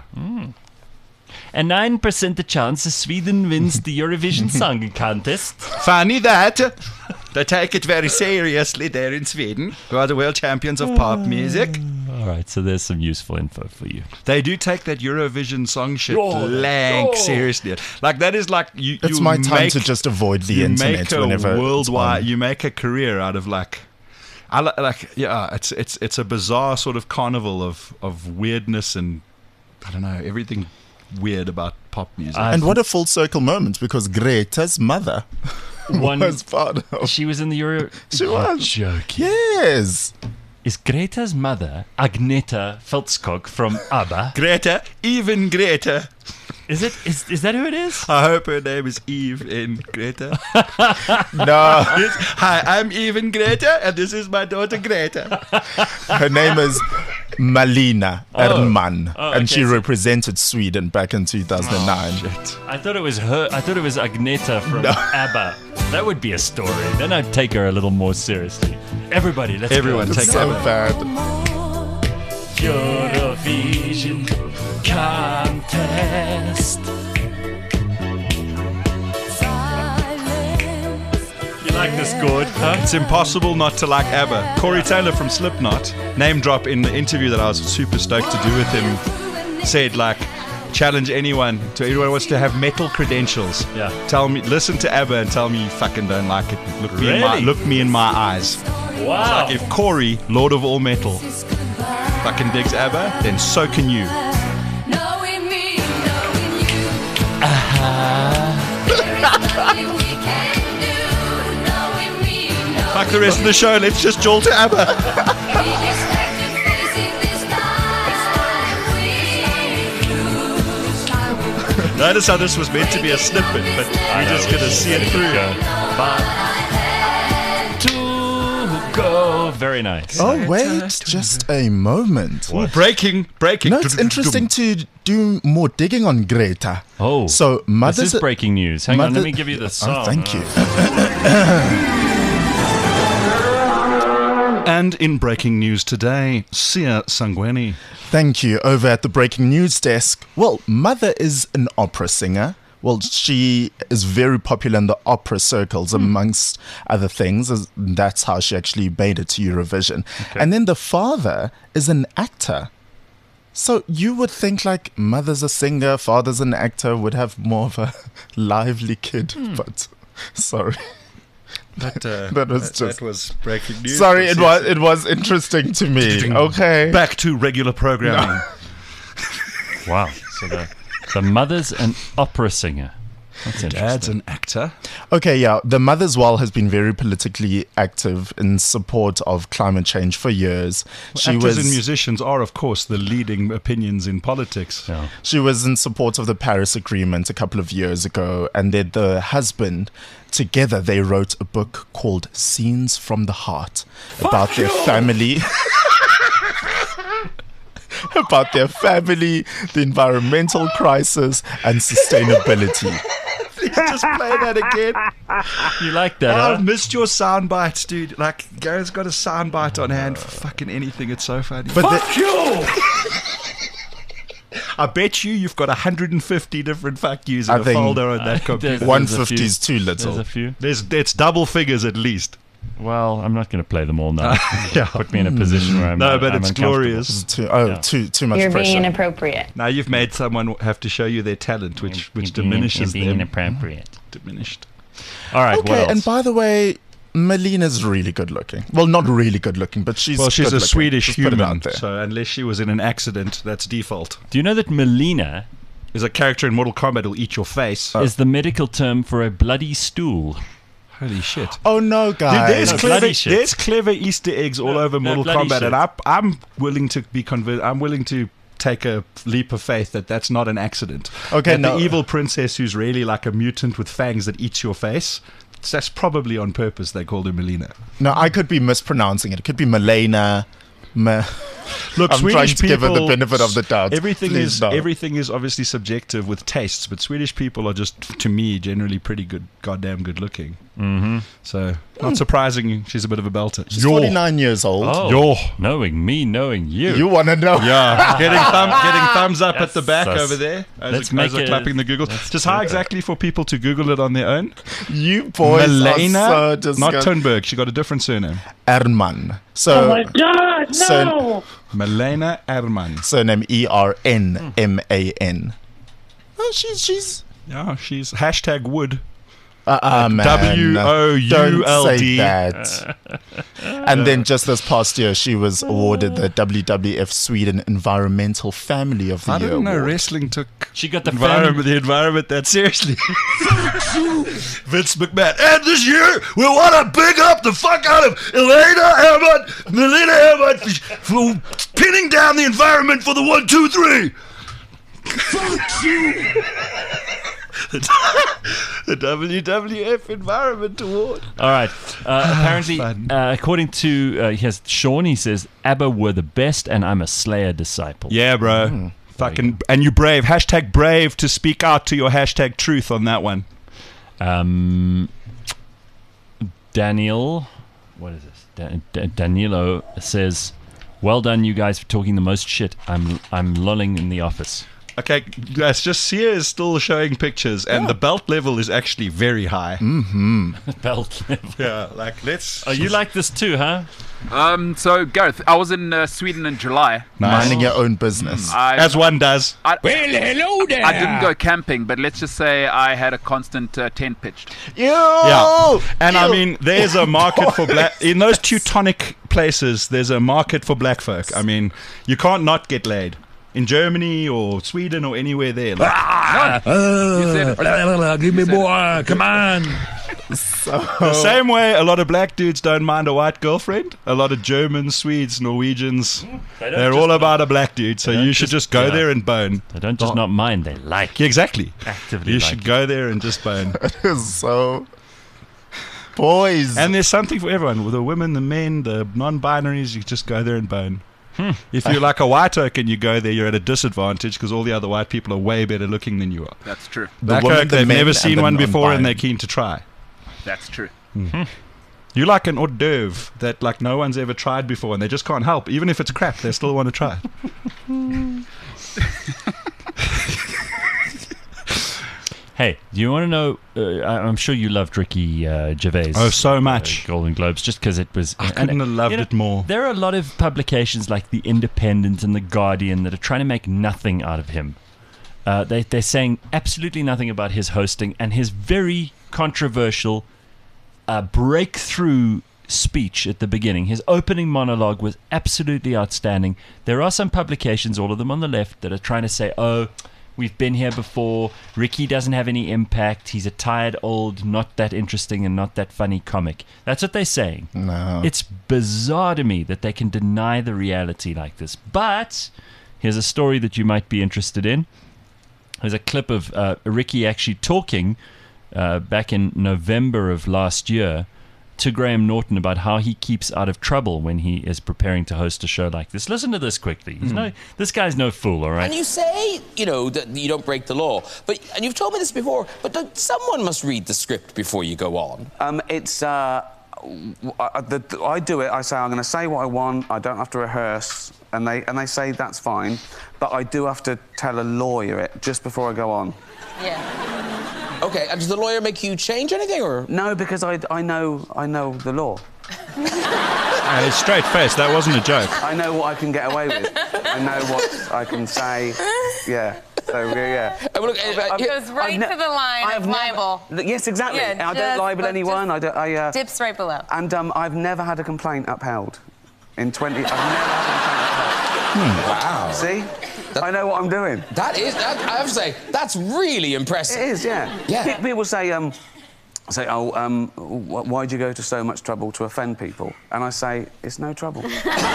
a nine percent the chance Sweden wins the Eurovision Song Contest. Funny that. They take it very seriously there in Sweden, who are the world champions of pop music. All right, so there's some useful info for you. They do take that Eurovision song shit Oh, blank oh. seriously. Like, that is like you. It's you my time make, to just avoid the you internet make a whenever it's worldwide. on. You make a career out of like. I li- like yeah. It's it's it's a bizarre sort of carnival of of weirdness and I don't know everything weird about pop music. I- And what a full circle moment, because Greta's mother One, was part of. she was in the Euro. She was. Joking. Yes. Is Greta's mother Agneta Feltskog from ABBA? Greta, even Greta. Is it? Is is that who it is? I hope her name is Eve in Greta. No, Hi, I'm Eve in Greta, and this is my daughter Greta. her name is Malina Oh. Erdmann, Oh, and okay, she so- represented Sweden back in two thousand nine. I thought it was her. I thought it was Agneta from ABBA. That would be a story. Then I'd take her a little more seriously. Everybody, let's Everyone go. take So ABBA. bad. Eurovision contest. You like this, Gord? Huh? It's impossible not to like ABBA. Corey Taylor from Slipknot, name drop in the interview that I was super stoked to do with him, said like, challenge anyone to anyone who wants to have metal credentials. Yeah. Tell me, listen to ABBA and tell me you fucking don't like it. Look me in my Really? look me in my eyes. Wow. Like if Corey, Lord of all metal, fucking digs ABBA, then so can you. Knowing me, knowing you. There is nothing we can do. Knowing me, knowing Fuck the rest of the show. Let's just jolt to ABBA. we just have to face it this time. We lose. Notice how this was meant to be a snippet, but we're just gonna see it through. To go. Very nice. Oh wait, just a moment. Ooh, breaking, breaking. No, it's interesting to do more digging on Greta. Oh, So this mothers. is breaking news. Hang on, mother- let me give you the song. Oh, thank you. And in breaking news today, Sia Sangweni. Thank you. Over at the breaking news desk. Well, Mother is an opera singer. Well, she is very popular in the opera circles, amongst other things. as- That's how she actually made it to Eurovision. And then the father is an actor. So you would think like mother's a singer, father's an actor, would have more of a lively kid. But sorry. That, uh, That was that, just- that was breaking news. Sorry, it Sia was it was interesting to me. Okay. Back to regular programming. Wow. So the, the mother's an opera singer. That's Dad's interesting. an actor. Okay, yeah. The Mother's Well has been very politically active in support of climate change for years. She Actors was and musicians are, of course, the leading opinions in politics. Yeah. she was in support of the Paris Agreement a couple of years ago, and then the husband together they wrote a book called Scenes from the Heart about their family. about their family, the environmental crisis, and sustainability. Just play that again. You like that, Oh, huh? I've missed your sound bites, dude. Like, Gary's got a sound bite on hand for fucking anything. It's so funny. But the, I bet you you've got one hundred fifty different fuck yous in I a think- folder on that There's- computer. one there's a fifty few. is too There's little. a few. There's it's double figures at least. Well, I'm not going to play them all now. Yeah. Put me in a position where I'm No, not, but I'm it's uncomfortable. glorious. Too, oh, Yeah. too too much You're pressure. being inappropriate. Now you've made someone have to show you their talent, which which You're being- diminishes you're being them. inappropriate. Diminished. All right. what Okay, else? and by the way, Melina's really good looking. Well, not really good looking, but she's Well, she's a good-looking. Swedish Just put it human, out there. so unless she was in an accident, that's default. Do you know that Melina There's a character in Mortal Kombat who'll eat your face. is the medical term for a bloody stool? Holy shit. Oh no, Dude, guys! there's, no, clever, bloody shit. there's clever Easter eggs all No, over no, Mortal bloody Kombat, shit. and I, I'm willing to be convinced. I'm willing to take a leap of faith that that's not an accident. Okay, that no. the evil princess who's really like a mutant with fangs that eats your face. That's probably on purpose. They called her Melina. No, I could be mispronouncing it. It could be Melena. Me- Look, I'm Swedish trying to people, give her the benefit of the doubt. Everything Please is no. everything is obviously subjective with tastes, but Swedish people are just, to me, generally pretty good, goddamn good looking. Mm-hmm. So not surprising, she's a bit of a belter. She's forty-nine years old. Oh, Yo. knowing me, knowing you. You want to know? Yeah, getting thumb, getting thumbs up Yes, at the back sus. over there. As Let's a, make as a it- clapping the Googles. let's Just how do it. exactly for people to Google it on their own? You boys Melina, are so not disgusting. Thunberg. She got a different surname. Erman. So, Oh my God, no! So- Melina Erman. surname E R N M A N. Oh, she's she's. Yeah, she's hashtag wood. Uh, uh, man. W O U L D. Don't say that. And then just this past year, she was awarded the W W F Sweden Environmental Family of the I Year didn't know award. wrestling took She got the environment, family. the environment that seriously. Vince McMahon. And this year, we want to big up the fuck out of Elena Herman, Melina Herman, for pinning down the environment for the one, two, three. the W W F Environment Award. All right. Uh, apparently, Fun. uh, according to uh, he has Sean, he says ABBA were the best, and I'm a Slayer disciple. Yeah, bro. Hmm. Fucking, and you brave. Hashtag brave to speak out to your hashtag truth on that one. Um, Daniel, what is this? Da- Da- Danilo says, "Well done, you guys, for talking the most shit. I'm I'm lolling in the office." Okay, guys, just Sia is still showing pictures, and the belt level is actually very high. Belt level. Yeah, like, let's... Oh, you like this too, huh? Um, so Gareth, I was in uh, Sweden in July. Minding your own business. I, As one does. I, well, hello there. I didn't go camping, but let's just say I had a constant uh, tent pitched. Yeah. And I mean, there's a market for black... In those Teutonic places, there's a market for black folk. I mean, you can't not get laid. In Germany or Sweden or anywhere there. Like, You said it. Give me more. Come on. the same way a lot of black dudes don't mind a white girlfriend, a lot of Germans, Swedes, Norwegians, They don't they're just all not- about a black dude, so they don't you should just- just go yeah. there and bone. They don't just not mind; they like. Yeah, exactly. Actively You like should it. go there and just bone. So, boys. And there's something for everyone. With the women, the men, the non-binaries, you just go there and bone. If you're like a white oak and you go there, you're at a disadvantage because all the other white people are way better looking than you are. That's true. The Black women, oak, the they've men, never and seen the one before and they're non-binary. keen to try. That's true. You're like an hors d'oeuvre that like no one's ever tried before and they just can't help. Even if it's crap, they still want to try it. Hey, do you want to know? Uh, I- I'm sure you loved Ricky uh, Gervais. Oh, so much. uh, Golden Globes, just because it was. I and- couldn't have loved you know, it more. There are a lot of publications like The Independent and The Guardian that are trying to make nothing out of him. Uh, they, they're saying absolutely nothing about his hosting and his very controversial uh, breakthrough speech at the beginning. His opening monologue was absolutely outstanding. There are some publications, all of them on the left, that are trying to say, oh, we've been here before. Ricky doesn't have any impact. He's a tired, old, not that interesting and not that funny comic. That's what they're saying. No. It's bizarre to me that they can deny the reality like this. But here's a story that you might be interested in. There's a clip of uh, Ricky actually talking uh, back in November of last year to Graham Norton about how he keeps out of trouble when he is preparing to host a show like this. Listen to this quickly. He's no, this guy's no fool, all right? And you say, you know, that you don't break the law, but and you've told me this before, but don't- someone must read the script before you go on. Um, it's, uh, w- I, the, I do it, I say I'm going to say what I want, I don't have to rehearse, and they, and they say that's fine, but I do have to tell a lawyer it just before I go on. Yeah. Okay, and does the lawyer make you change anything, or...? No, because I, I know, I know the law. Uh, straight face, that wasn't a joke. I know what I can get away with. I know what I can say. Yeah. So, yeah, yeah. Uh, well, look, uh, uh, I've- here- Goes right I've ne- for the line I have of never- libel. Look, Yes, exactly. Yeah, And I just- don't libel but anyone. just I don't. I, uh, Dips right below. and um, I've never had a complaint upheld. In twenty, I've never had a complaint upheld. Wow. See? I know what I'm doing. That is, that, I have to say, that's really impressive. It is, yeah. Yeah. Pe- People say, um, say, oh, um, wh- why'd you go to so much trouble to offend people? And I say, it's no trouble.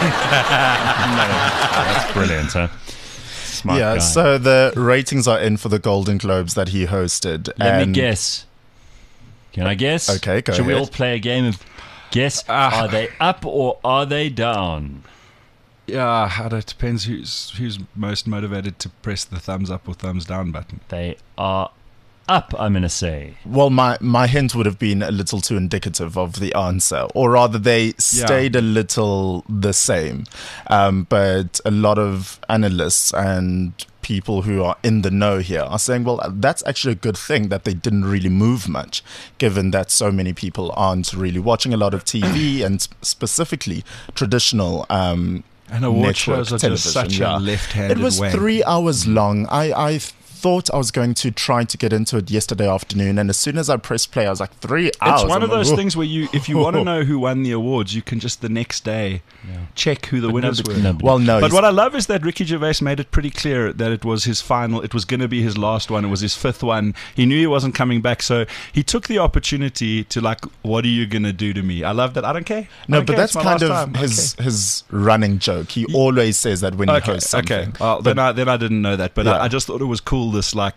That's brilliant, huh? Smart yeah, guy. so the ratings are in for the Golden Globes that he hosted. Let me and guess. Can I guess? Okay, go Should we ahead. all play a game of guess? Ah. Are they up or are they down? Yeah, I don't- it depends who's who's most motivated to press the thumbs up or thumbs down button. They are up, I'm going to say. Well, my, my hint would have been a little too indicative of the answer, or rather, they stayed a little the same. Um, but a lot of analysts and people who are in the know here are saying, well, that's actually a good thing that they didn't really move much, given that so many people aren't really watching a lot of T V and sp- specifically traditional um, And award network shows are just television. such a yeah. left-handed It was wank. three hours long. I, I thought I was going to try to get into it yesterday afternoon, and as soon as I pressed play, I was like, three hours. It's one I'm of like, those "Whoa." things where you, if you want to know who won the awards, you can just the next day check who the winners nobody- were. nobody- Well, no. But he's- what I love is that Ricky Gervais made it pretty clear that it was his final, it was going to be his last one, it was his fifth one. He knew he wasn't coming back, so he took the opportunity to, like, what are you going to do to me? I love that. I don't care. I No, don't but care. that's It's my kind of last time. his his running joke. He always says that when he Okay, hosts okay. something. okay. Well, then, I, then I didn't know that, but Yeah. I, I just thought it was cool, this, like,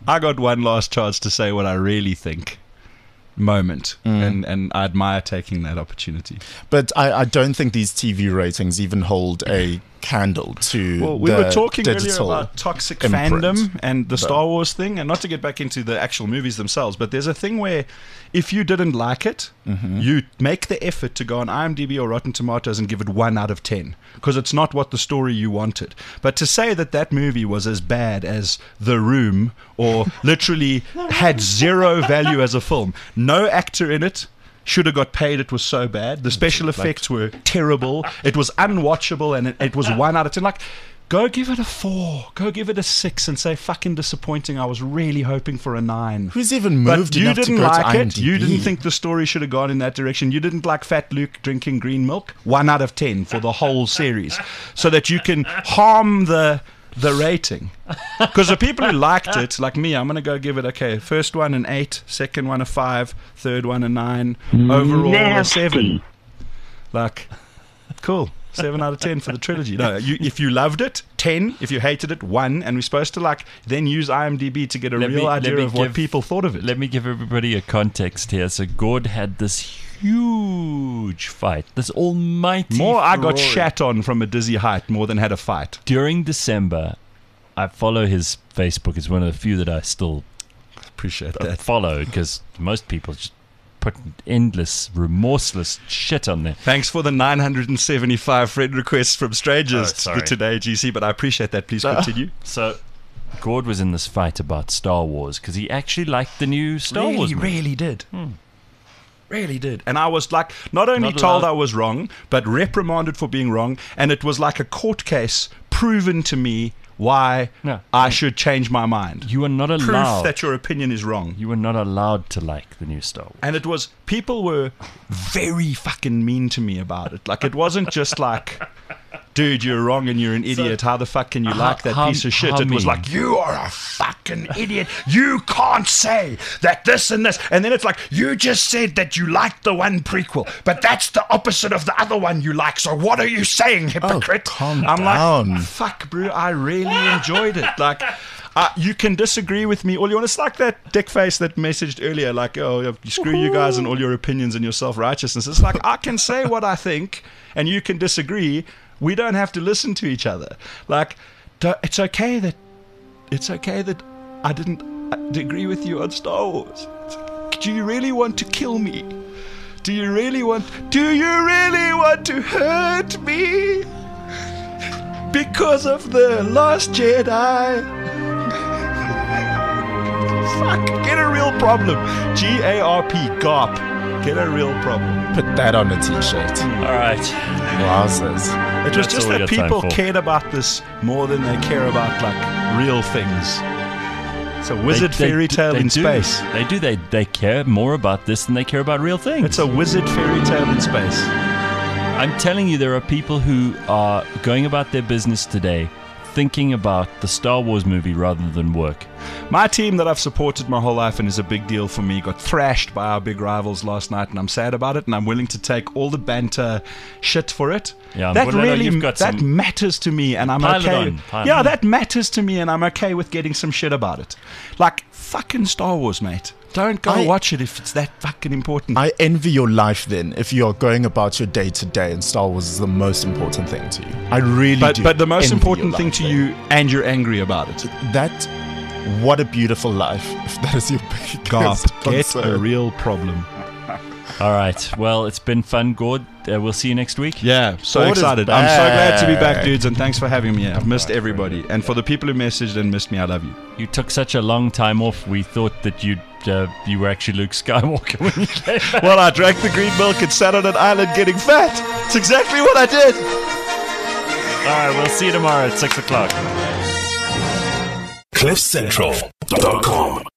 I got one last chance to say what I really think. Moment, Mm. and and I admire taking that opportunity. But I, I don't think these T V ratings even hold a candle to Well, we the were talking earlier digital about toxic imprint. fandom and the So- Star Wars thing, and not to get back into the actual movies themselves, but there's a thing where if you didn't like it, Mm-hmm. you make the effort to go on IMDb or Rotten Tomatoes and give it one out of ten, because it's not what the story you wanted. But to say that that movie was as bad as The Room, or literally had zero value as a film, no actor in it should have got paid. It was so bad. The special effects were terrible. It was unwatchable, and it, it was one out of ten. Like, go give it a four. Go give it a six, and say fucking disappointing. I was really hoping for a nine. Who's even moved But you enough to didn't go like to it. You IMDb? didn't think the story should have gone in that direction. You didn't like Fat Luke drinking green milk. One out of ten for the whole series, so that you can harm the the rating. Because the people who liked it, like me, I'm gonna go give it okay. First one an eight, second one a five, third one a nine, overall a seven. Like, cool. Seven out of ten for the trilogy. No, you, if you loved it, ten. If you hated it, one. And we're supposed to like then use IMDb to get a Let real me- idea let me of what give- people thought of it. Let me give everybody a context here. So Gord had this huge fight, this almighty More I got Ferrari. shat on from a dizzy height more than had a fight. During December. I follow his Facebook. It's one of the few that I still Appreciate uh, that. follow, because most people just put endless, remorseless shit on there. Thanks for the nine hundred seventy-five friend requests from strangers Oh, sorry. today, G C, but I appreciate that. Please continue. So, Gord was in this fight about Star Wars because he actually liked the new Star really, Wars movie. really did. Really did. And I was like, not only Not told allowed- I was wrong, but reprimanded for being wrong. And it was like a court case proven to me why No. I should change my mind. You are not Proof allowed. that your opinion is wrong. You were not allowed to like the new Star Wars. And it was, people were very fucking mean to me about it. Like, it wasn't just like, dude, you're wrong and you're an idiot. How the fuck can you like that how- piece of shit? how It was mean? like, you are a fucking idiot. You can't say that this and this. And then it's like, you just said that you liked the one prequel, but that's the opposite of the other one you like. So what are you saying, hypocrite? calm I'm down. like, fuck, bro, I really enjoyed it. Like, uh, you can disagree with me all you want. It's like that dick face that messaged earlier, like, oh, screw you guys and all your opinions and your self-righteousness. It's like, I can say what I think and you can disagree. We don't have to listen to each other. Like, do- it's okay that it's okay that I didn't uh, agree with you on Star Wars. Do you really want to kill me? Do you really want? Do you really want to hurt me? Because of the Last Jedi? Fuck, get a real problem. G A R P, GARP. Get a real problem. Put that on a t-shirt. All right. Wowzers. It was That's just all we that got time people for. cared about this more than they care about like real things. It's a wizard They- they fairy do- tale they in do. space. They do. They they care more about this than they care about real things. It's a wizard fairy tale in space. I'm telling you, there are people who are going about their business today thinking about the Star Wars movie rather than work. My team that I've supported my whole life and is a big deal for me got thrashed by our big rivals last night, and I'm sad about it, and I'm willing to take all the banter shit for it. Yeah, that well, no, no, really you've got that some- matters to me, and I'm Pile it okay. on, pile yeah, it on. that matters to me, and I'm okay with getting some shit about it. Like fucking Star Wars, mate. Don't go I- watch it if it's that fucking important. I envy your life then if you're going about your day to day and Star Wars is the most important thing to you. I really but do. but the most envy important your thing life to then. you, and you're angry about it. That, what a beautiful life. If that is your biggest Garp, get concern. a real problem. All right. Well, it's been fun, Gord. Uh, we'll see you next week. Yeah, so Gord is excited. I'm so glad to be back, back. dudes, and thanks for having me. I've missed everybody. And for the people who messaged and missed me, I love you. You took such a long time off. We thought that you'd uh, you were actually Luke Skywalker when you came back. Well, I drank the green milk and sat on an island getting fat. It's exactly what I did. All right. We'll see you tomorrow at six o'clock. cliff central dot com